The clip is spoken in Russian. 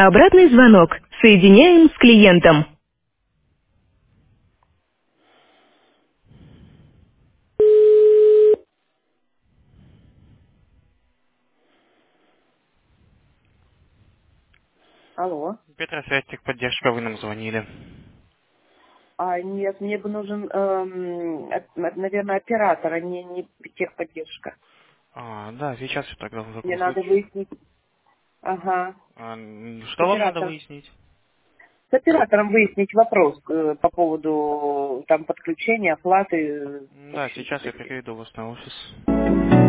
Обратный звонок. Соединяем с клиентом. Алло. Петросвязь, техподдержка, вы нам звонили. А нет, мне бы нужен, наверное, оператор, а не техподдержка. Да, сейчас я тогда Мне вызову надо случай. выяснить. Ага. С Что вам надо оператором. выяснить? С оператором выяснить вопрос по поводу там подключения, оплаты, в Да, общем, сейчас вот я эти. переведу вас на офис.